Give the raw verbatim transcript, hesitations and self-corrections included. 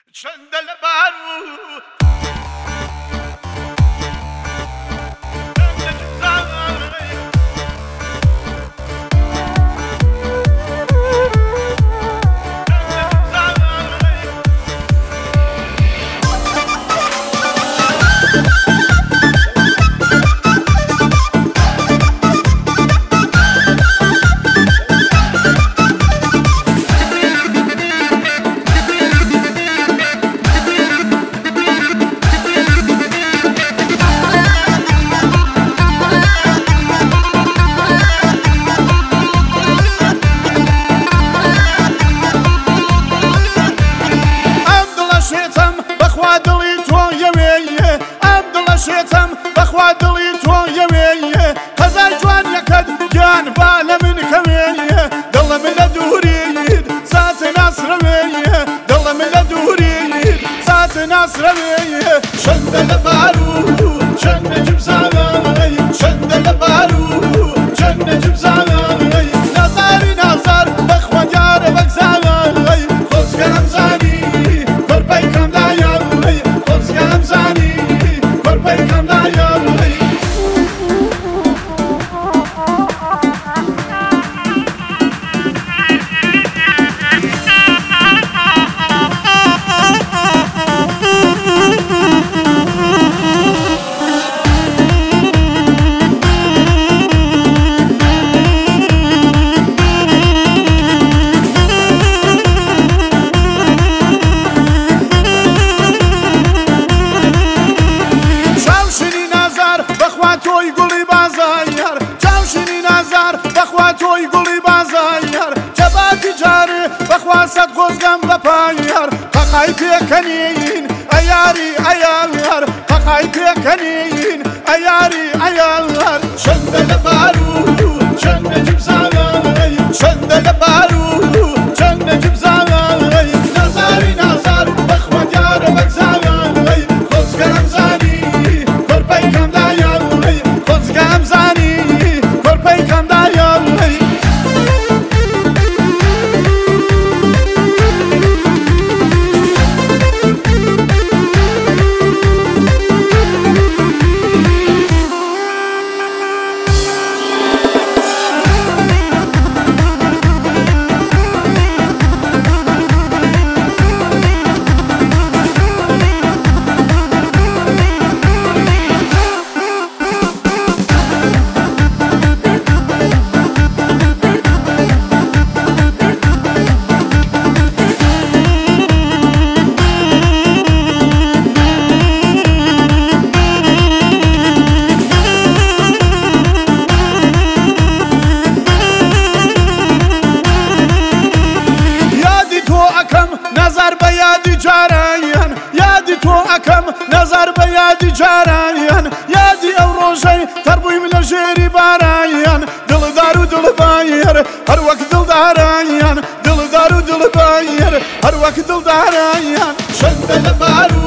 چند لبارو شێتم بەخوا دڵی تۆ یەوێیە هەزار جوان یەکەت گیان با لە من کەوێیە دڵە من لە دوورید ساتە ناسرەوێیە دڵە من لە دوورید ساتە ناسرەوێیە چەندە لە بارو چەندە جیبزانەی چەندە لە بارو چەندە جیبزانەی نازاری نازار بەخوا دیارە بەگزانەی خۆزگەم زانی پەرپەی کەمدایەی خۆزگەم زانی پەرپەی کەمدایەی تۆی گوڵی بازایار چاوشینی نازار بەخوا تۆی گوڵی بازایار جەباتی جارێ بەخوا سەد خۆزگەم بە پایار قەقای پێکەنین ئەیاری ئەیار قەقای پێکەنین ئەیاری ئەیار چەندە لە بارو چەندە جیبزانەی چەندە لە بارو چەندە جیبزانەی نازاری نازار بەخوا دیارە بەگزانەی خۆزگەم زانی پەرپەی کەمدایەی خۆزگەم زانی پەرپەی کەمدایەی نظر بە یادی جارایان یادی تۆ ئەکەم نەزار بە یادی جارایان یادی ئەو ڕۆژەی تەربوویم لە ژێری بارایان دڵدار و دڵبایر هەر وەک دڵدارایان دڵدار و دڵبایر هەر وەک دڵدارایان چەندە لە بارو